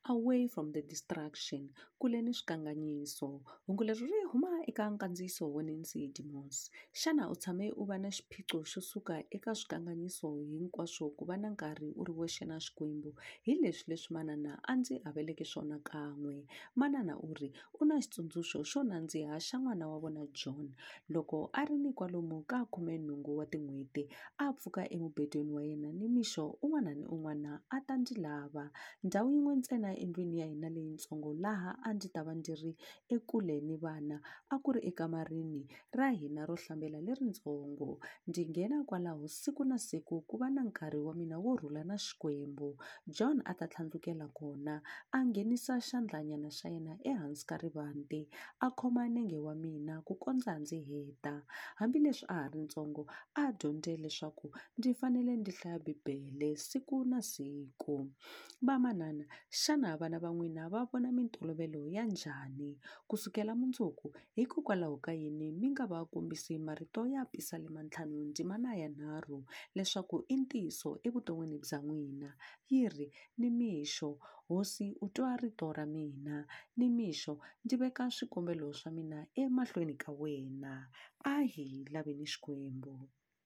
away from the distraction, kule ni swikanganyiso. Hungu leri ri huma eka nkandziyiso wa Nancy Dimos. Xana u tshame u va na xiphiqo xo suka eka swikanganyiso hinkwaswo ku va na nkarhi u ri wexe na Xikwembu? Hi leswi manana a ndzi aveleke swona kan'we. Manana u ri u na xitsundzuxo xo nandziha xa n'wana wa vona John. Loko a ri ni kwalomu ka 18 wa tin'hweti a pfuka emubedweni wa yena ni mixo un'wana ni un'wana a ta ndzi lava. Ndhawu yin'we ntsena endlwini ya hina leyintsongo laha a ndzi ta va ndzi ri ekule ni vana a ku ri ekamareni ra hina ro hlambela leritsongo. Ndzi nghena kwalaho siku na siku ku va na nkarhi wa mina wo rhula na Xikwembu. John a ta tlhandlukela kona a nghenisa xandlanyana xa yena ehansi ka rivanti a khoma nenge wa mina ku kondza ndzi heta. Hambileswi a ha ri ntsongo a dyondze leswaku ndzi fanele ndzi hlaya Bibele siku na siku. Vamanana, xana vana va n'wina va vona mintolovelo ya njhani? Kusukela mundzuku hikokwalaho ka yini mi nga va kombisi marito ya Psalm 5:3 leswaku i ntiyiso evuton'wini bya n'wina? Yi ri, nimixo Hosi u twa rito ra mina, nimixo ndzi veka swikombelo swa mina emahlweni ka wena. A hi laveni Xikwembu.